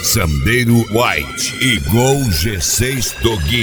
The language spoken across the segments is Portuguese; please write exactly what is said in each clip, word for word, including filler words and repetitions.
Sandeiro White e Gol G seis Dogui.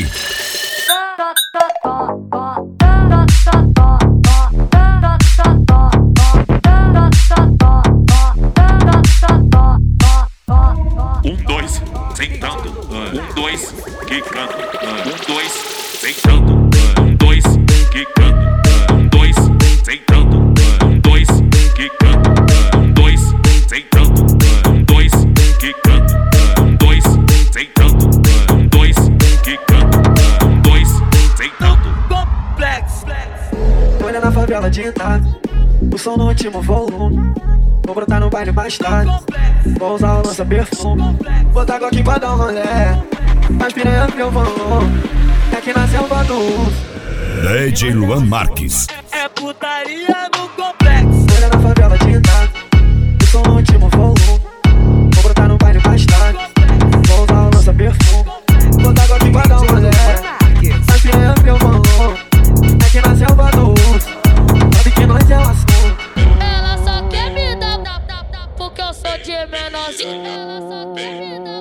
Um, dois, sentando. Um, dois, quicando. Um, dois, sentando. Um, dois, quicando. Um, dois, sentando. Um, dois, quicando. Um, dois, sentando. Um, dois, quicando. Um, dois, sentando. Um, dois, quicando. Um, dois, sentando. Complexo. Olha na favela de Itália, o som no último volume. Vou brotar no baile mais tarde, vou usar o lança perfume. Botar Glock pra dar um rolê, mas piranha meu volume. É que na selva do D J Luan Marques. é putaria no complexo. Olha na favela de Itália, o som no último volume. Vou brotar no baile mais tarde, vou usar o lança perfume. Botar Glock pra dar um rolê, mas piranha meu volume. É que na selva do sabe que nós é o assunto. Ela só quer me dar, porque eu sou de menorzinho. Ela só quer me dar,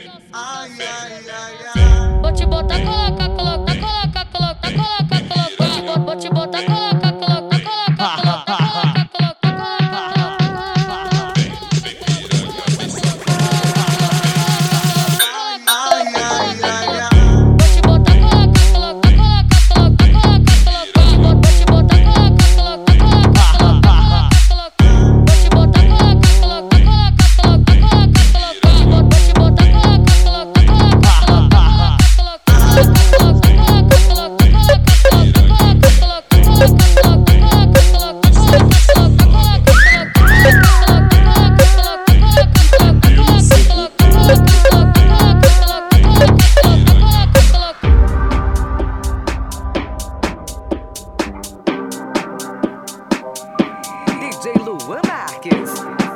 vou te botar, coloca, coloca, coloca, coloca, coloca, coloca. Vou te botar, coloca, coloca, coloca, coloca, coloca, D J Luan Marques.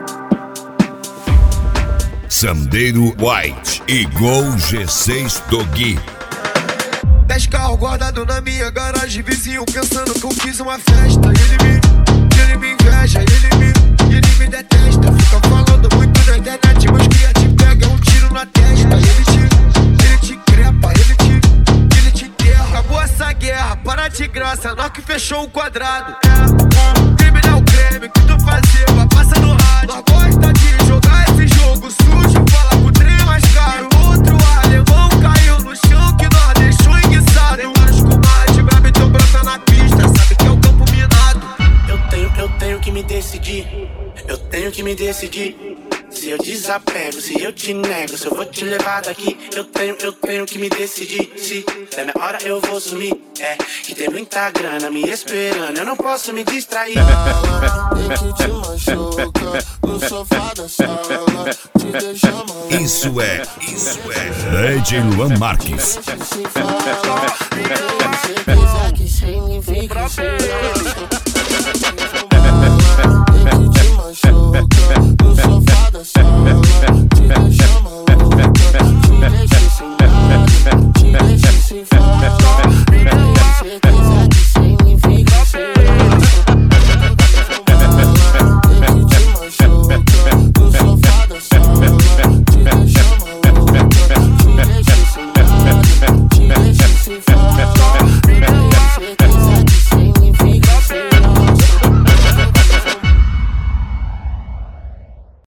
Sandeiro White e Gol G seis Dogui. Dez carros guardados na minha garagem, vizinho pensando que eu fiz uma festa. Ele me, ele me inveja, ele me, ele me detesta. Fica falando muito na internet, mas cria te pega um tiro na testa. Ele te, ele te crepa, ele te, ele te enterra. Acabou essa guerra, para de graça, nós que fechou o quadrado. É, crime não é o creme que tu fazia, vai passar no rádio. Nós gosta de jogar esse jogo sujo, fala pro trem mais caro. Outro alemão caiu no chão que nós deixou enguiçado. Tem vários comadres, brabo então brota na pista, sabe que é o campo minado. Eu tenho, eu tenho que me decidir. Eu tenho que me decidir. Se eu desapego, se eu te nego, se eu vou te levar daqui. Eu tenho, eu tenho que me decidir. Se der minha hora eu vou sumir. É, que tem muita grana me esperando, eu não posso me distrair. Que te machuca no sofá da sala, te deixa maluco. Isso é, isso é D J Luan Marques. Se fala, então você